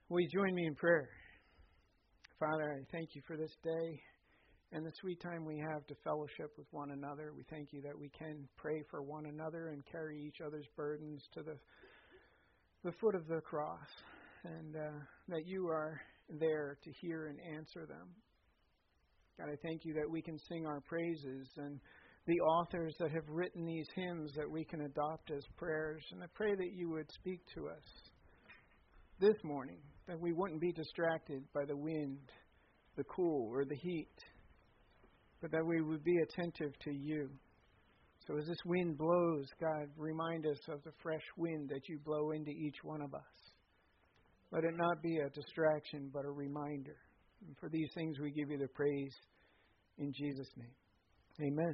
Will you join me in prayer? Father, I thank you for this day and the sweet time we have to fellowship with one another. We thank you that we can pray for one another and carry each other's burdens to the foot of the cross, and that you are there to hear and answer them. God, I thank you that we can sing our praises, and the authors that have written these hymns that we can adopt as prayers. And I pray that you would speak to us this morning, that we wouldn't be distracted by the wind, the cool, or the heat, but that we would be attentive to you. So as this wind blows, God, remind us of the fresh wind that you blow into each one of us. Let it not be a distraction, but a reminder. And for these things we give you the praise in Jesus' name. Amen.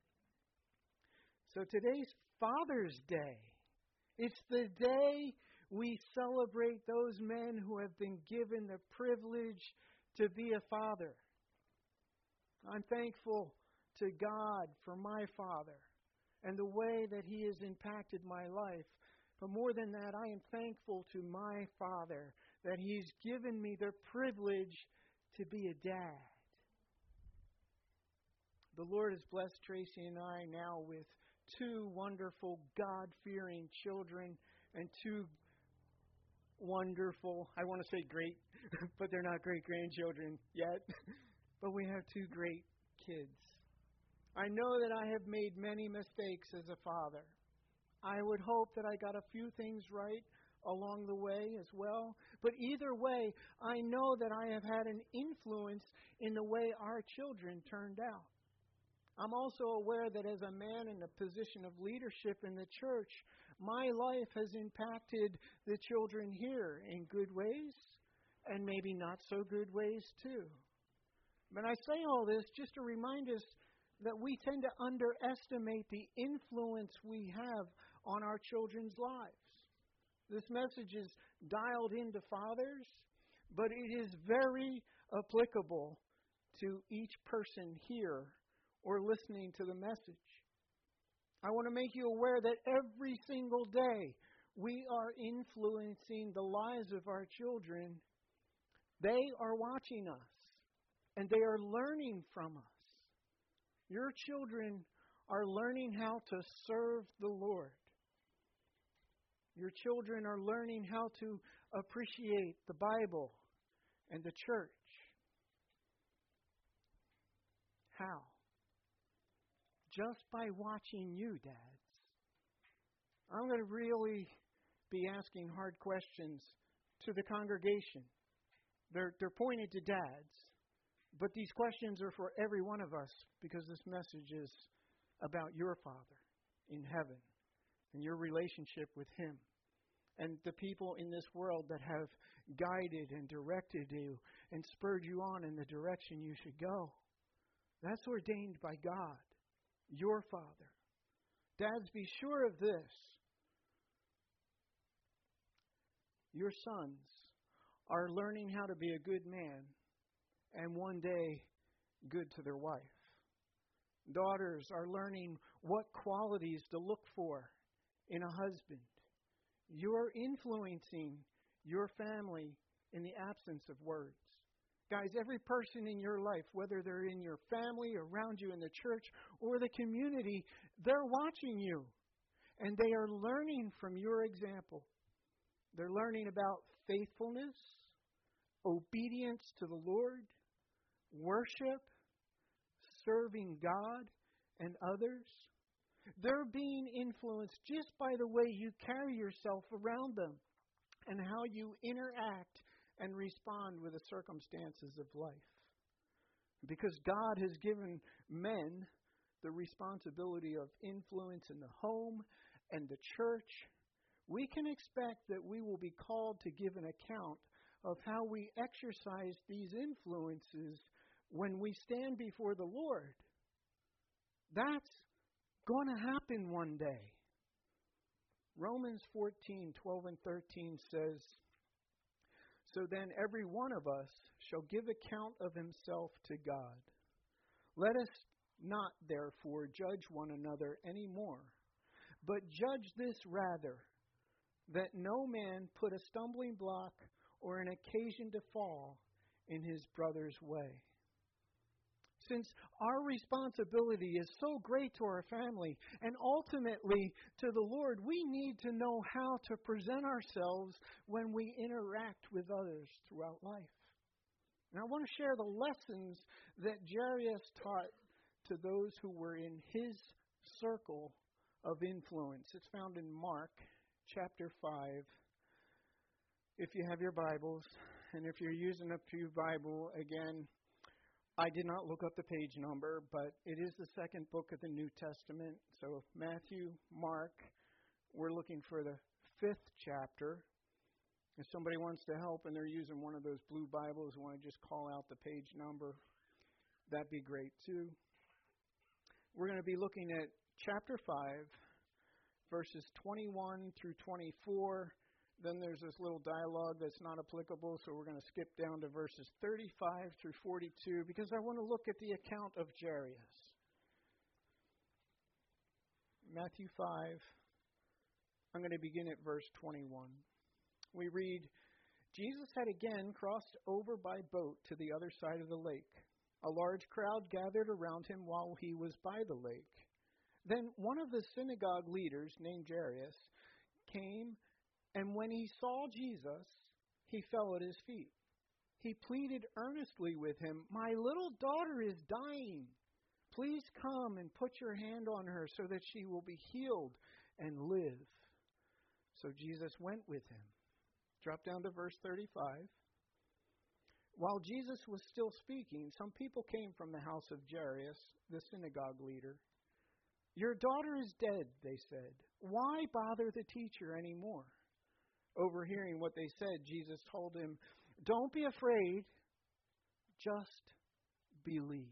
So today's Father's Day. It's the day we celebrate those men who have been given the privilege to be a father. I'm thankful to God for my father and the way that he has impacted my life. But more than that, I am thankful to my father that he's given me the privilege to be a dad. The Lord has blessed Tracy and I now with two wonderful, God-fearing children and two wonderful, I want to say great, but they're not great-grandchildren yet. But we have two great kids. I know that I have made many mistakes as a father. I would hope that I got a few things right along the way as well. But either way, I know that I have had an influence in the way our children turned out. I'm also aware that as a man in a position of leadership in the church, my life has impacted the children here in good ways and maybe not so good ways too. But I say all this just to remind us that we tend to underestimate the influence we have on our children's lives. This message is dialed into fathers, but it is very applicable to each person here or listening to the message. I want to make you aware that every single day we are influencing the lives of our children. They are watching us, and they are learning from us. Your children are learning how to serve the Lord. Your children are learning how to appreciate the Bible and the church. How? Just by watching you, dads. I'm going to really be asking hard questions to the congregation. They're pointed to dads, but these questions are for every one of us because this message is about your Father in heaven and your relationship with Him and the people in this world that have guided and directed you and spurred you on in the direction you should go. That's ordained by God, your Father. Dads, be sure of this. Your sons are learning how to be a good man and one day good to their wife. Daughters are learning what qualities to look for in a husband. You're influencing your family in the absence of words. Guys, every person in your life, whether they're in your family, around you in the church, or the community, they're watching you. And they are learning from your example. They're learning about faithfulness, obedience to the Lord, worship, serving God and others. They're being influenced just by the way you carry yourself around them and how you interact and respond with the circumstances of life. Because God has given men the responsibility of influence in the home and the church, we can expect that we will be called to give an account of how we exercise these influences when we stand before the Lord. That's going to happen one day. Romans 14:12 and 13 says, "So then every one of us shall give account of himself to God. Let us not therefore judge one another anymore, but judge this rather, that no man put a stumbling block or an occasion to fall in his brother's way. Since our responsibility is so great to our family and ultimately to the Lord, we need to know how to present ourselves when we interact with others throughout life. And I want to share the lessons that Jairus taught to those who were in his circle of influence. It's found in Mark chapter 5. If you have your Bibles, and if you're using a Pew Bible, again, I did not look up the page number, but it is the second book of the New Testament. So Matthew, Mark, we're looking for the 5th chapter. If somebody wants to help and they're using one of those blue Bibles and want to just call out the page number, that'd be great too. We're going to be looking at chapter 5, verses 21 through 24. Then there's this little dialogue that's not applicable, so we're going to skip down to verses 35 through 42 because I want to look at the account of Jairus. Matthew 5, I'm going to begin at verse 21. We read, Jesus had again crossed over by boat to the other side of the lake. A large crowd gathered around him while he was by the lake. Then one of the synagogue leaders, named Jairus, came, and when he saw Jesus, he fell at his feet. He pleaded earnestly with him, "My little daughter is dying. Please come and put your hand on her so that she will be healed and live." So Jesus went with him. Drop down to verse 35. While Jesus was still speaking, some people came from the house of Jairus, the synagogue leader. "Your daughter is dead," they said. "Why bother the teacher anymore?" Overhearing what they said, Jesus told him, "Don't be afraid, just believe."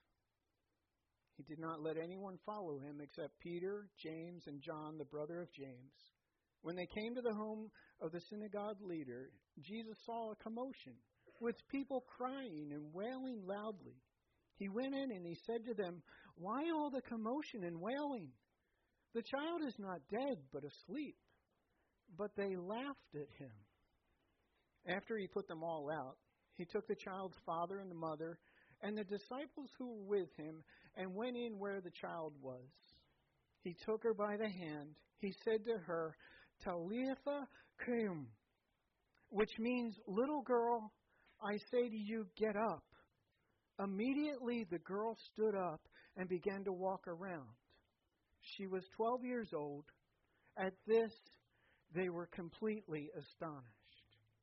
He did not let anyone follow him except Peter, James, and John, the brother of James. When they came to the home of the synagogue leader, Jesus saw a commotion, with people crying and wailing loudly. He went in and he said to them, "Why all the commotion and wailing? The child is not dead, but asleep." But they laughed at him. After he put them all out, he took the child's father and the mother and the disciples who were with him and went in where the child was. He took her by the hand. He said to her, "Talitha cum," which means, "Little girl, I say to you, get up." Immediately the girl stood up and began to walk around. She was 12 years old. At this, they were completely astonished.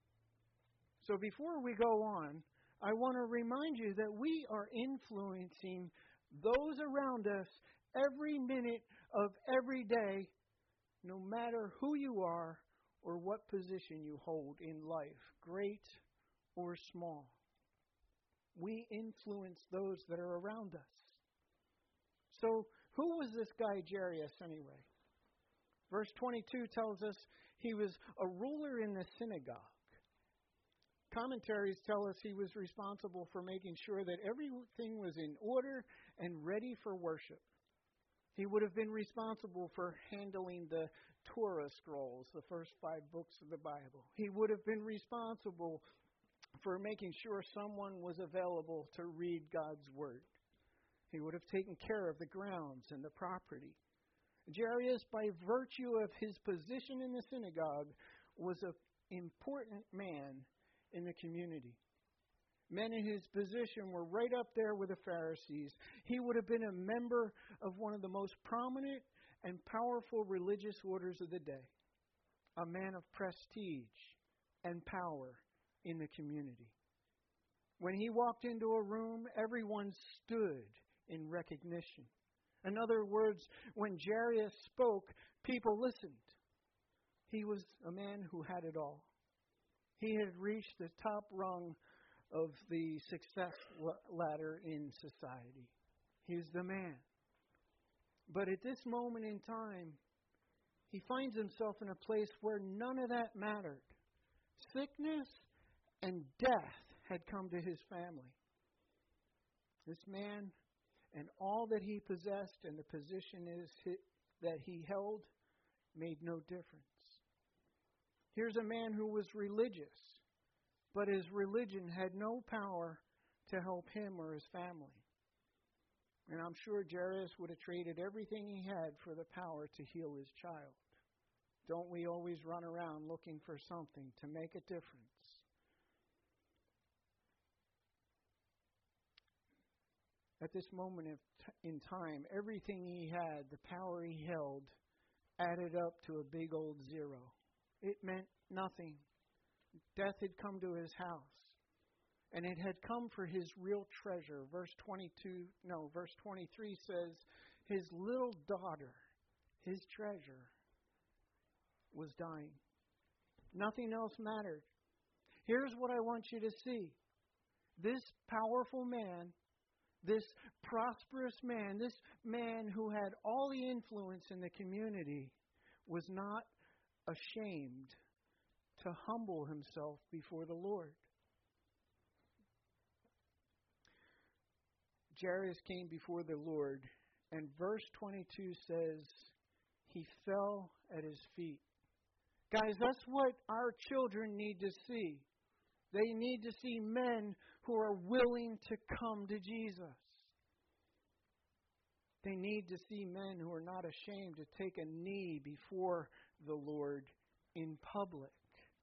So before we go on, I want to remind you that we are influencing those around us every minute of every day, no matter who you are or what position you hold in life, great or small. We influence those that are around us. So who was this guy Jairus anyway? Verse 22 tells us he was a ruler in the synagogue. Commentaries tell us he was responsible for making sure that everything was in order and ready for worship. He would have been responsible for handling the Torah scrolls, the first 5 books of the Bible. He would have been responsible for making sure someone was available to read God's Word. He would have taken care of the grounds and the property. Jairus, by virtue of his position in the synagogue, was an important man in the community. Men in his position were right up there with the Pharisees. He would have been a member of one of the most prominent and powerful religious orders of the day. A man of prestige and power in the community. When he walked into a room, everyone stood in recognition. In other words, when Jairus spoke, people listened. He was a man who had it all. He had reached the top rung of the success ladder in society. He was the man. But at this moment in time, he finds himself in a place where none of that mattered. Sickness and death had come to his family. This man and all that he possessed and the position that he held made no difference. Here's a man who was religious, but his religion had no power to help him or his family. And I'm sure Jairus would have traded everything he had for the power to heal his child. Don't we always run around looking for something to make a difference? At this moment in time, everything he had, the power he held, added up to a big old zero. It meant nothing. Death had come to his house. And it had come for his real treasure. Verse 23 says, his little daughter, his treasure, was dying. Nothing else mattered. Here's what I want you to see. This powerful man, this prosperous man, this man who had all the influence in the community, was not ashamed to humble himself before the Lord. Jairus came before the Lord, and verse 22 says, he fell at his feet. Guys, that's what our children need to see. They need to see men who are willing to come to Jesus. They need to see men who are not ashamed to take a knee before the Lord in public.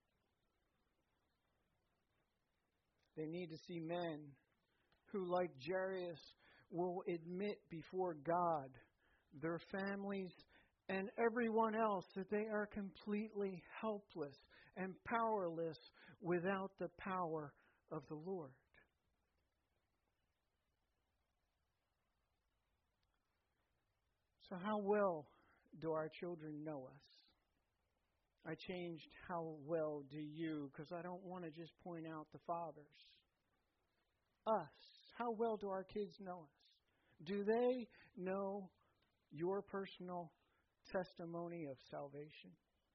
They need to see men who, like Jairus, will admit before God, their families, and everyone else that they are completely helpless and powerless without the power of the Lord. So how well do our children know us? I changed how well do you, because I don't want to just point out the fathers. Us. How well do our kids know us? Do they know your personal testimony of salvation?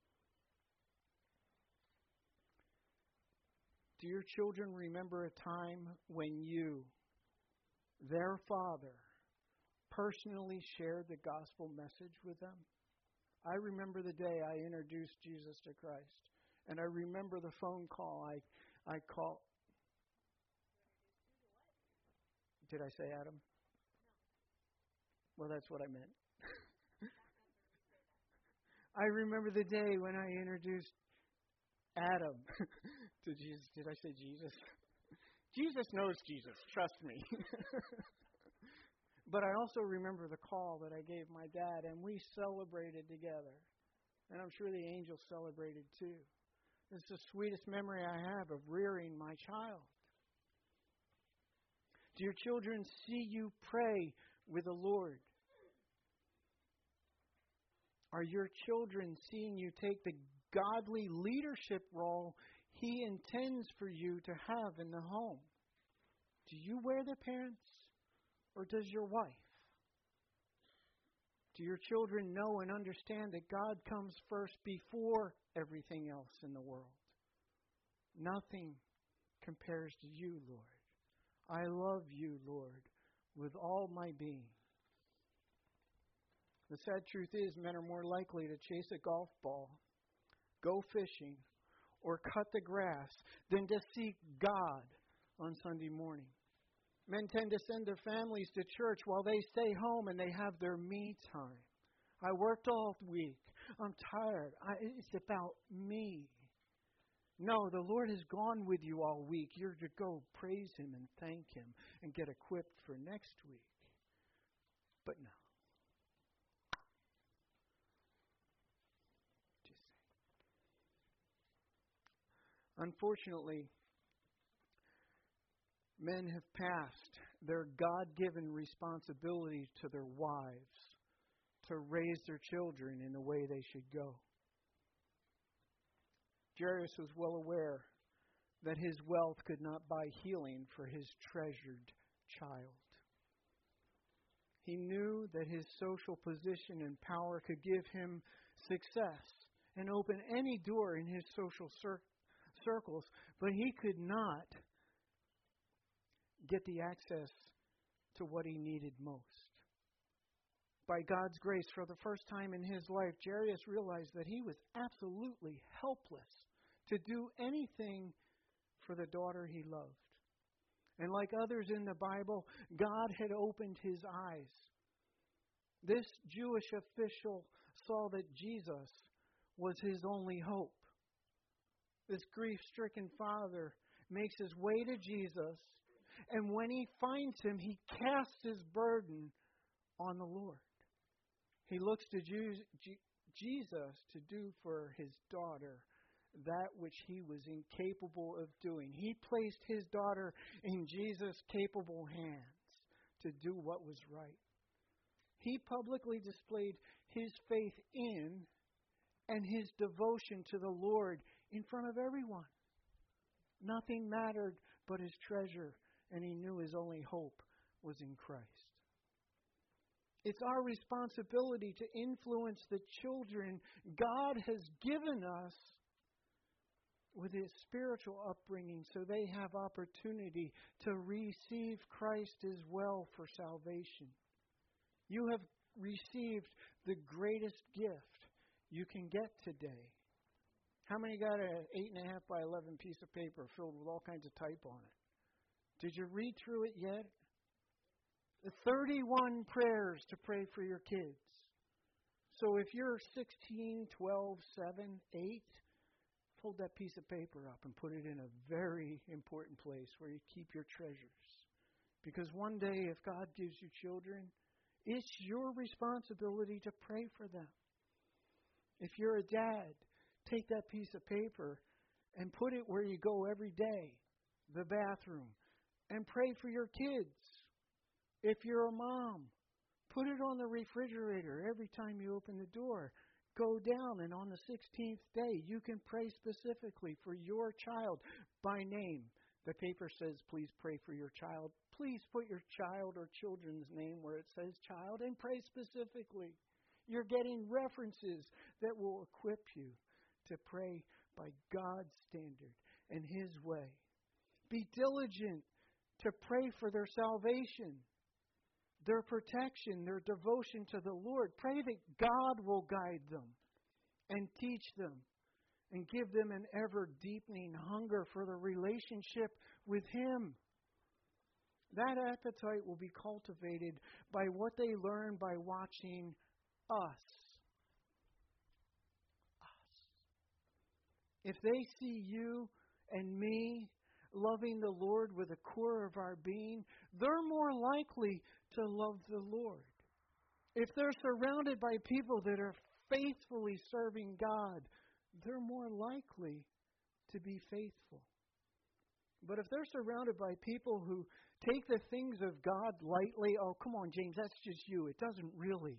Do your children remember a time when you, their father, personally shared the gospel message with them? I remember the day I introduced Jesus to Christ. And I remember the phone call I called. Did I say Adam? Well, that's what I meant. I remember the day when I introduced Adam to Jesus. Did I say Jesus? Jesus knows Jesus. Trust me. But I also remember the call that I gave my dad, and we celebrated together. And I'm sure the angels celebrated too. It's the sweetest memory I have of rearing my child. Do your children see you pray with the Lord? Are your children seeing you take the godly leadership role He intends for you to have in the home? Do you wear the parents, or does your wife? Do your children know and understand that God comes first before everything else in the world? Nothing compares to you, Lord. I love you, Lord, with all my being. The sad truth is, men are more likely to chase a golf ball, go fishing, or cut the grass than to seek God on Sunday morning. Men tend to send their families to church while they stay home and they have their me time. I worked all week. I'm tired. It's about me. No, the Lord has gone with you all week. You're to go praise Him and thank Him and get equipped for next week. But no. Unfortunately, men have passed their God-given responsibility to their wives to raise their children in the way they should go. Jairus was well aware that his wealth could not buy healing for his treasured child. He knew that his social position and power could give him success and open any door in his social circles, but he could not get the access to what he needed most. By God's grace, for the first time in his life, Jairus realized that he was absolutely helpless to do anything for the daughter he loved. And like others in the Bible, God had opened his eyes. This Jewish official saw that Jesus was his only hope. This grief-stricken father makes his way to Jesus, and when he finds him, he casts his burden on the Lord. He looks to Jesus to do for his daughter that which he was incapable of doing. He placed his daughter in Jesus' capable hands to do what was right. He publicly displayed his faith in and his devotion to the Lord in front of everyone. Nothing mattered but his treasure, and he knew his only hope was in Christ. It's our responsibility to influence the children God has given us with his spiritual upbringing so they have opportunity to receive Christ as well for salvation. You have received the greatest gift you can get today. How many got an 8.5 by 11 piece of paper filled with all kinds of type on it? Did you read through it yet? The 31 prayers to pray for your kids. So if you're 16, 12, 7, 8, fold that piece of paper up and put it in a very important place where you keep your treasures. Because one day, if God gives you children, it's your responsibility to pray for them. If you're a dad, take that piece of paper and put it where you go every day, the bathroom, and pray for your kids. If you're a mom, put it on the refrigerator every time you open the door. Go down, and on the 16th day, you can pray specifically for your child by name. The paper says, please pray for your child. Please put your child or children's name where it says child and pray specifically. You're getting references that will equip you to pray by God's standard and his way. Be diligent to pray for their salvation, their protection, their devotion to the Lord. Pray that God will guide them and teach them and give them an ever-deepening hunger for the relationship with him. That appetite will be cultivated by what they learn by watching us. If they see you and me loving the Lord with the core of our being, they're more likely to love the Lord. If they're surrounded by people that are faithfully serving God, they're more likely to be faithful. But if they're surrounded by people who take the things of God lightly, oh, come on, James, that's just you. It doesn't really.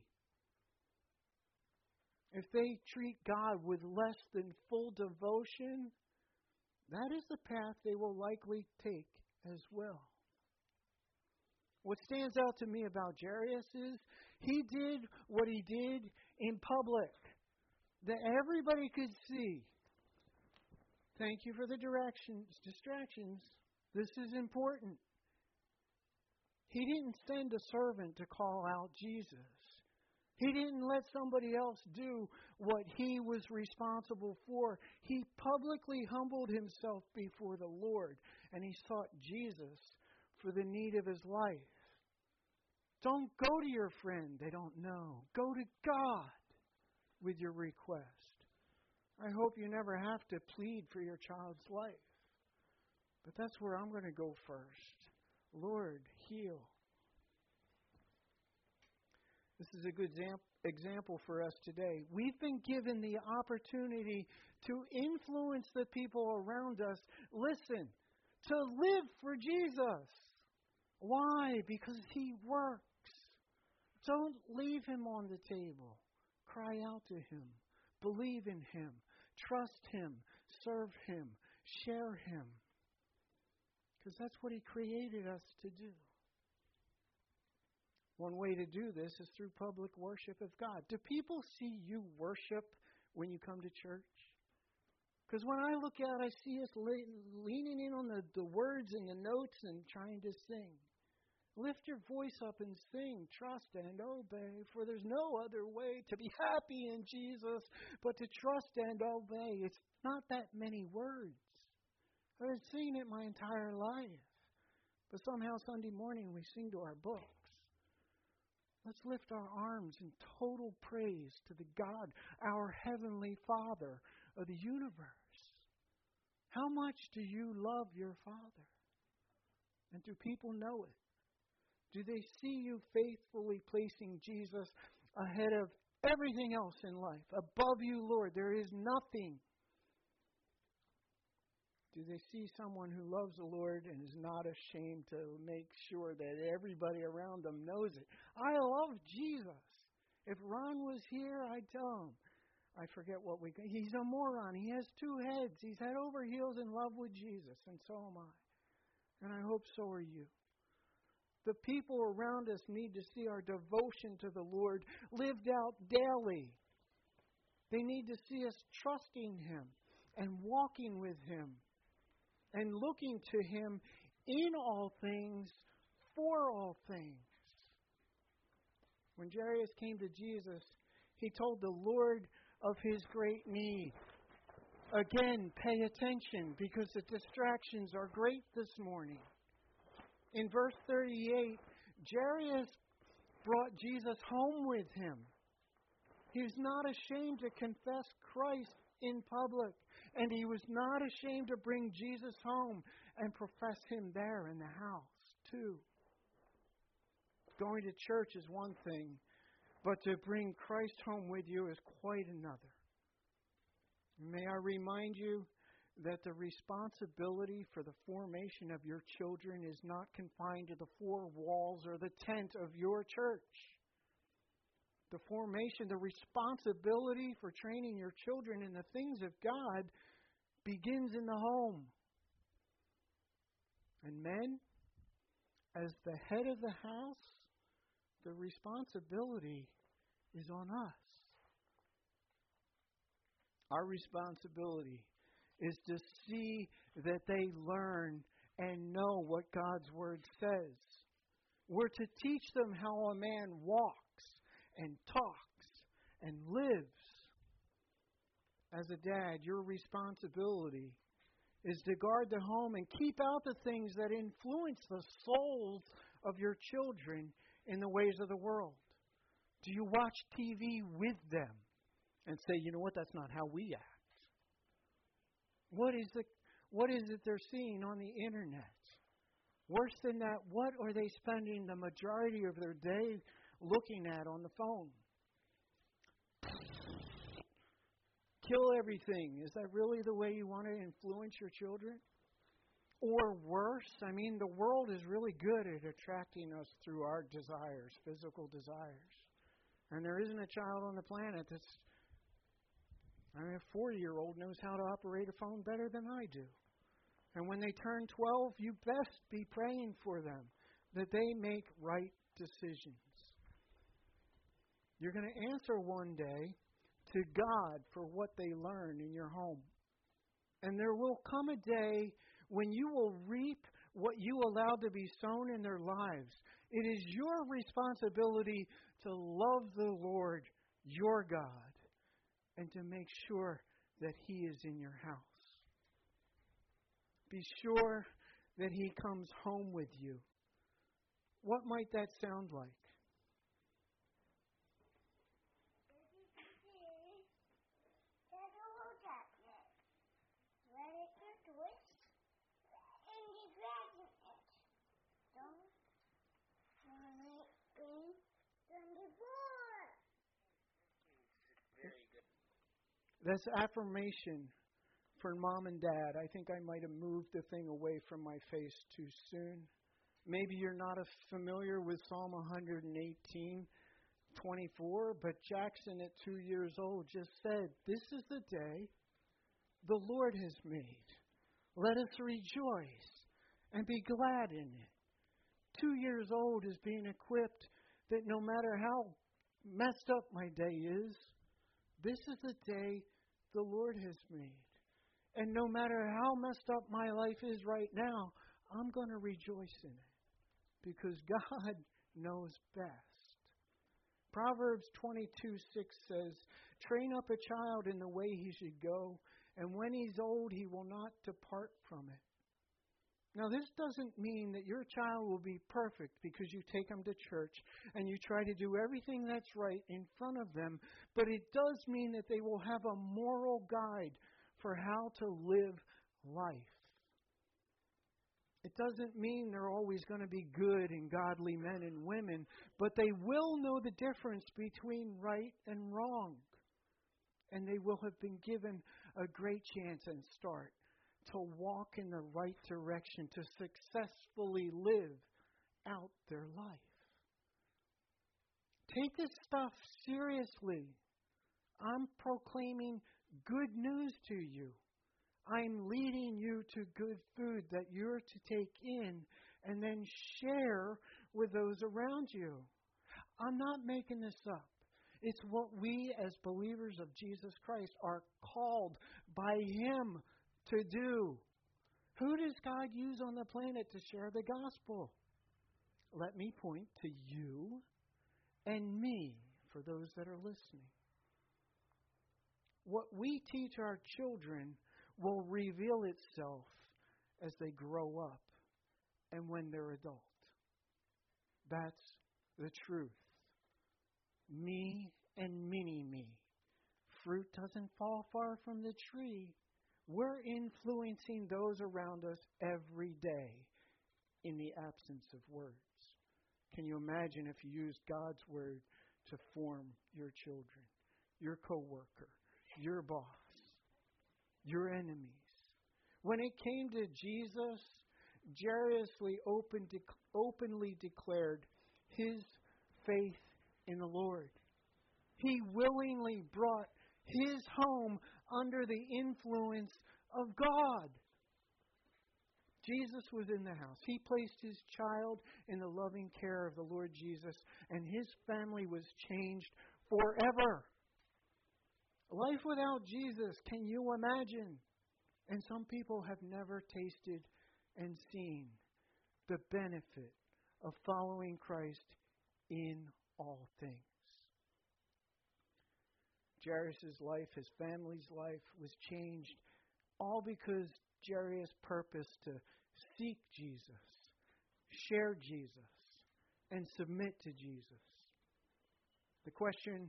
If they treat God with less than full devotion, that is the path they will likely take as well. What stands out to me about Jairus is he did what he did in public that everybody could see. Thank you for the distractions. This is important. He didn't send a servant to call out Jesus. He didn't let somebody else do what he was responsible for. He publicly humbled himself before the Lord, and he sought Jesus for the need of his life. Don't go to your friend they don't know. Go to God with your request. I hope you never have to plead for your child's life. But that's where I'm going to go first. Lord, heal. This is a good example for us today. We've been given the opportunity to influence the people around us. Listen, to live for Jesus. Why? Because he works. Don't leave him on the table. Cry out to him. Believe in him. Trust him. Serve him. Share him. Because that's what he created us to do. One way to do this is through public worship of God. Do people see you worship when you come to church? Because when I look out, I see us leaning in on the words and the notes and trying to sing. Lift your voice up and sing, trust and obey, for there's no other way to be happy in Jesus but to trust and obey. It's not that many words. I've seen it my entire life. But somehow Sunday morning we sing to our books. Let's lift our arms in total praise to the God, our Heavenly Father of the universe. How much do you love your Father? And do people know it? Do they see you faithfully placing Jesus ahead of everything else in life? Above you, Lord, there is nothing. Do they see someone who loves the Lord and is not ashamed to make sure that everybody around them knows it? I love Jesus. If Ron was here, I'd tell him. I forget what he's a moron. He has two heads. He's head over heels in love with Jesus, and so am I. And I hope so are you. The people around us need to see our devotion to the Lord lived out daily. They need to see us trusting Him and walking with Him and looking to Him in all things, for all things. When Jairus came to Jesus, he told the Lord of his great need. Again, pay attention because the distractions are great this morning. In verse 38, Jairus brought Jesus home with him. He was not ashamed to confess Christ in public, and he was not ashamed to bring Jesus home and profess Him there in the house, too. Going to church is one thing, but to bring Christ home with you is quite another. May I remind you that the responsibility for the formation of your children is not confined to the four walls or the tent of your church. The formation, the responsibility for training your children in the things of God begins in the home. And men, as the head of the house, the responsibility is on us. Our responsibility is to see that they learn and know what God's Word says. We're to teach them how a man walks and talks and lives. As a dad, your responsibility is to guard the home and keep out the things that influence the souls of your children in the ways of the world. Do you watch TV with them and say, you know what, that's not how we act? What is it they're seeing on the internet? Worse than that, what are they spending the majority of their day looking at on the phone? Kill everything. Is that really the way you want to influence your children? Or worse, the world is really good at attracting us through our desires, physical desires. And there isn't a child on the planet that's, a 4-year-old knows how to operate a phone better than I do. And when they turn 12, you best be praying for them that they make right decisions. You're going to answer one day to God for what they learn in your home. And there will come a day when you will reap what you allowed to be sown in their lives. It is your responsibility to love the Lord, your God, and to make sure that He is in your house. Be sure that He comes home with you. What might that sound like? That's affirmation for mom and dad. I think I might have moved the thing away from my face too soon. Maybe you're not familiar with Psalm 118:24, but Jackson at 2 years old just said, "This is the day the Lord has made. Let us rejoice and be glad in it." 2 years old is being equipped that no matter how messed up my day is, this is the day the Lord has made. And no matter how messed up my life is right now, I'm going to rejoice in it because God knows best. Proverbs 22:6 says, "Train up a child in the way he should go, And when he's old, he will not depart from it. Now, this doesn't mean that your child will be perfect because you take them to church and you try to do everything that's right in front of them, but it does mean that they will have a moral guide for how to live life. It doesn't mean they're always going to be good and godly men and women, but they will know the difference between right and wrong. And they will have been given a great chance and start to walk in the right direction, to successfully live out their life. Take this stuff seriously. I'm proclaiming good news to you. I'm leading you to good food that you're to take in and then share with those around you. I'm not making this up. It's what we as believers of Jesus Christ are called by Him to do. Who does God use on the planet to share the gospel? Let me point to you and me for those that are listening. What we teach our children will reveal itself as they grow up and when they're adult. That's the truth. Me and mini-me. Fruit doesn't fall far from the tree. We're influencing those around us every day in the absence of words. Can you imagine if you used God's word to form your children, your coworker, your boss, your enemies? When it came to Jesus, Jairus openly declared his faith in the Lord. He willingly brought his home under the influence of God. Jesus was in the house. He placed his child in the loving care of the Lord Jesus, and his family was changed forever. Life without Jesus, can you imagine? And some people have never tasted and seen the benefit of following Christ in all things. Jairus' life, his family's life was changed all because Jairus purposed to seek Jesus, share Jesus, and submit to Jesus. The questions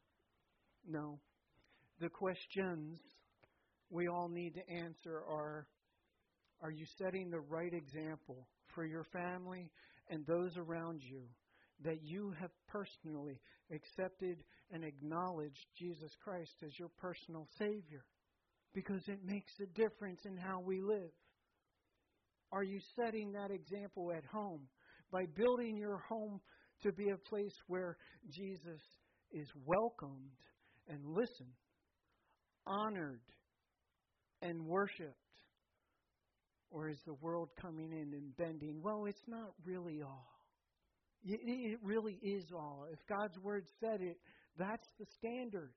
we all need to answer are you setting the right example for your family and those around you, that you have personally accepted and acknowledged Jesus Christ as your personal Savior? Because it makes a difference in how we live. Are you setting that example at home by building your home to be a place where Jesus is welcomed and listened, honored, and worshipped? Or is the world coming in and bending? Well, it's not really all. It really is all. If God's Word said it, that's the standard.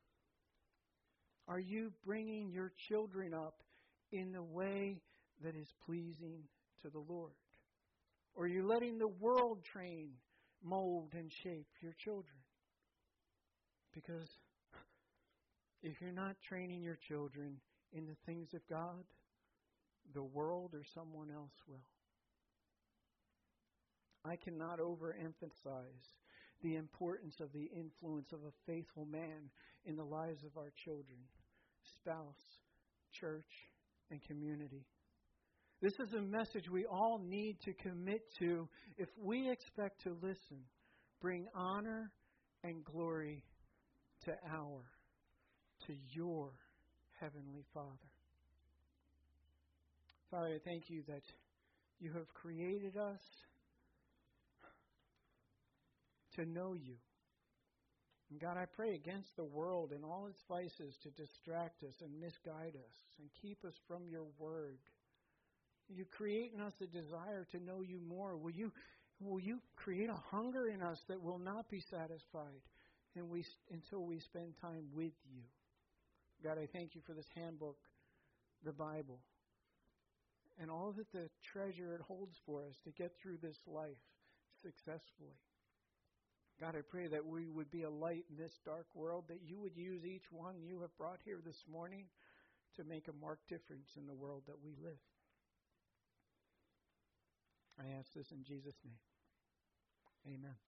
Are you bringing your children up in the way that is pleasing to the Lord? Or are you letting the world train, mold, and shape your children? Because if you're not training your children in the things of God, the world or someone else will. I cannot overemphasize the importance of the influence of a faithful man in the lives of our children, spouse, church, and community. This is a message we all need to commit to if we expect to listen, bring honor and glory to your Heavenly Father. Father, I thank you that you have created us to know you. And God, I pray against the world and all its vices to distract us and misguide us and keep us from your word. You create in us a desire to know you more. Will you create a hunger in us that will not be satisfied until we spend time with you? God, I thank you for this handbook, the Bible, and all that the treasure it holds for us to get through this life successfully. God, I pray that we would be a light in this dark world, that you would use each one you have brought here this morning to make a marked difference in the world that we live. I ask this in Jesus' name. Amen.